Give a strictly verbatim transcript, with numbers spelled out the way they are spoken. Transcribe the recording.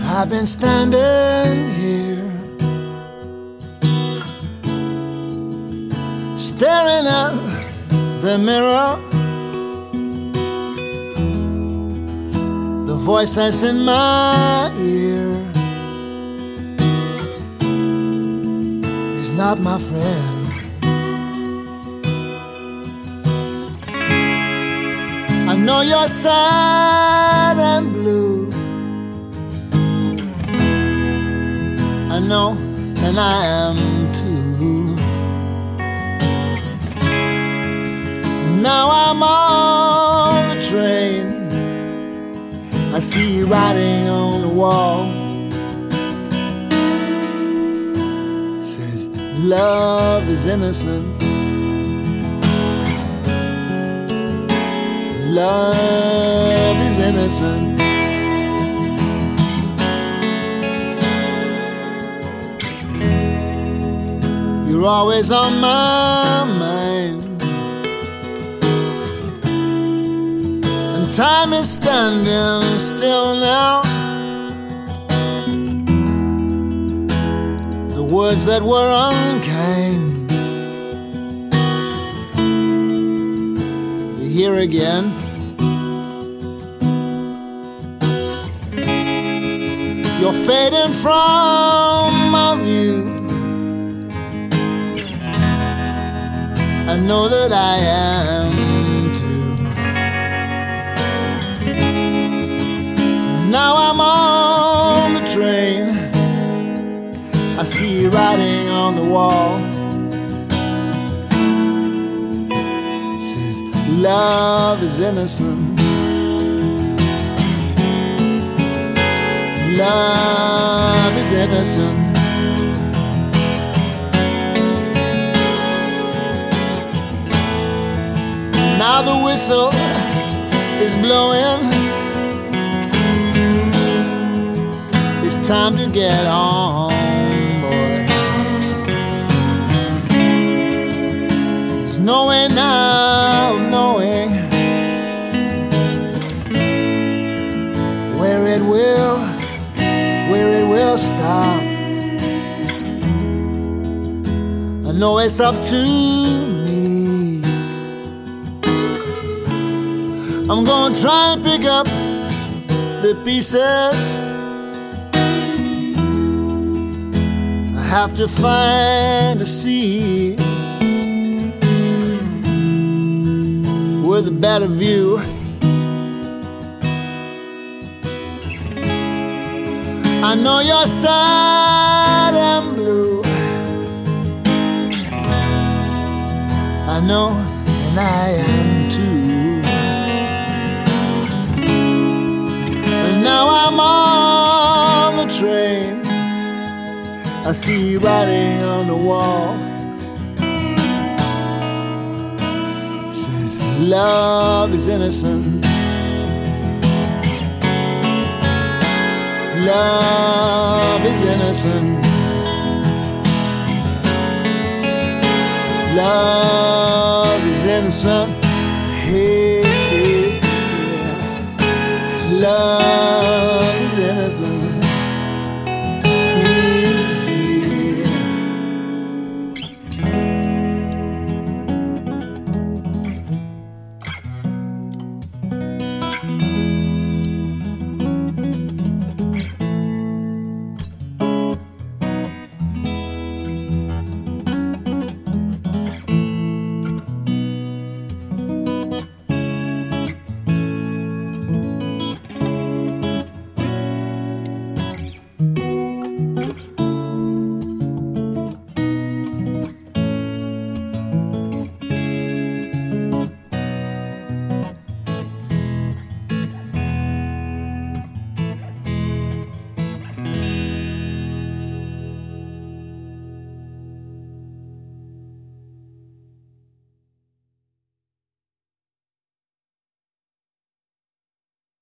I've been standing here, staring at the mirror. The voice that's in my ear is not my friend. I know you're sad and blue, I know, and I am too. Now I'm on the train, I see you writing on the wall. It says, love is innocent. Love is innocent. You're always on my mind, and time is standing still now. The words that were unkind, they're here again. You're fading from my view. I know that I am too. Now I'm on the train, I see you writing on the wall. It says, love is innocent. Love is innocent. Now the whistle is blowing. It's time to get on board. There's no way now of knowing where it will, where it will stop. I know it's up to me. I'm gonna try and pick up the pieces. I have to find a seat with a better view. I know you're sad and blue, I know, and I am too. And now I'm on the train, I see you writing on the wall. It says, love is innocent. Love is innocent. Love is innocent. Hey, yeah. Love is innocent.